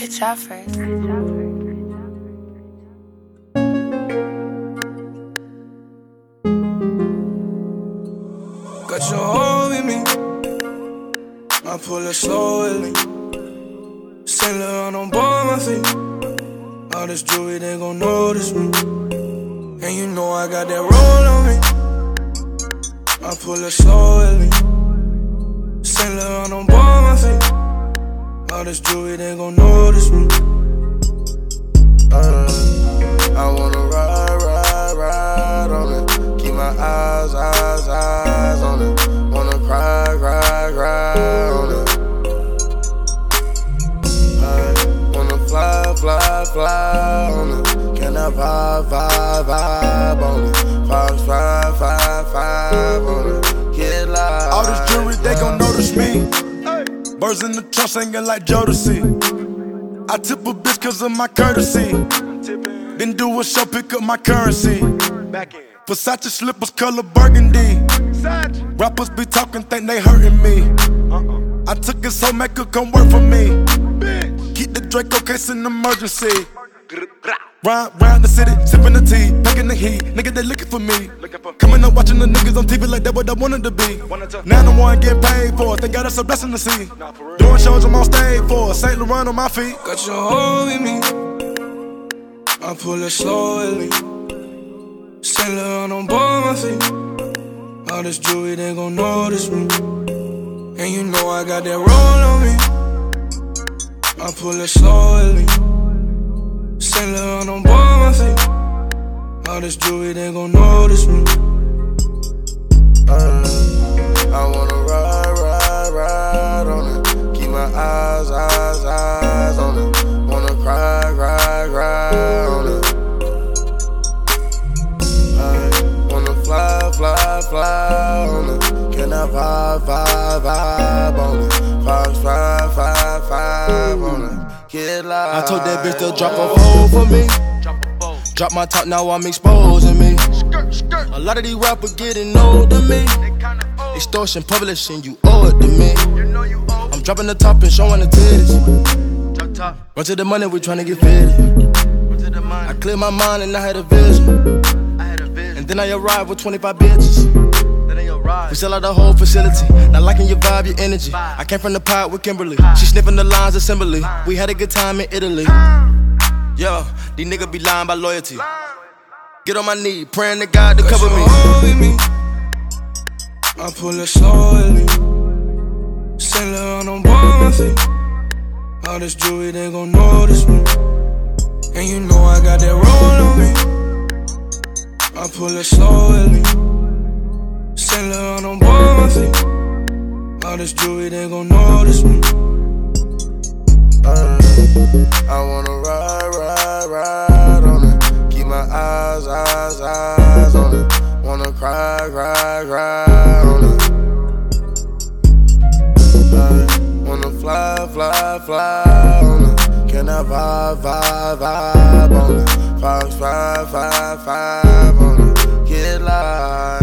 could try first. Got your hold with me, I pull it slow with me. Saint Laurent on board my feet. All this jewelry, they gon' notice me. And you know I got that roll on me, I pull it slow with me. Saint Laurent on board my feet. All this jewelry, they gon' notice me. I wanna ride on it. Keep my eyes on it. Wanna cry on it. I wanna fly on it. Can I vibe on it? Five on it. Get live. All this jewelry, they gon' notice me. Birds in the trunk singing like Jodeci. I tip a bitch cause of my courtesy. Then do a show, pick up my currency. Versace slippers color burgundy. Rappers be talking, think they hurting me. I took it so make her come work for me. Keep the Draco case in emergency. Round the city, sipping the tea, packing the heat. Nigga, they looking for me. Coming up watching the niggas on TV like that what I wanted to be. Now the one getting paid for it. Thank God that's a blessing to see. Doing shows I'm on stage for Saint Laurent on my feet. Got your hold with me, I pull it slow with me. Saint Laurent on board my feet. All this jewelry, they gon' notice me. And you know I got that roll on me, I pull it slow with me. Saint Laurent on board my feet. All this jewelry, they gon' notice me. I wanna ride on it. Keep my eyes on it. Wanna cry on it. I wanna fly on it. Can I vibe on it? Five on it. Get live. I told that bitch to drop a fold for me. Drop my top, now I'm exposing me. A lot of these rappers getting old to me. Extortion, publishing, you owe it to me. I'm dropping the top and showing the titties. Run to the money, we tryna get fitted. I cleared my mind and I had a vision. And then I arrived with 25 bitches. We sell out the whole facility. Not liking your vibe, your energy. I came from the pot with Kimberly. She sniffing the lines assembly. We had a good time in Italy. Yo, these niggas be lying by loyalty. Get on my knee, praying to God to cover me. With me, I pull it slow with me. Saint Laurent on board my feet. All this jewelry, they gon' notice me. And you know I got that roll on me, I pull it slow with me. Saint Laurent on board my feet. All this jewelry, they gon' notice me. I wanna ride on it. Keep my eyes on it. Wanna cry on it. I wanna fly on it. Can I vibe on it? Five on it. Get live.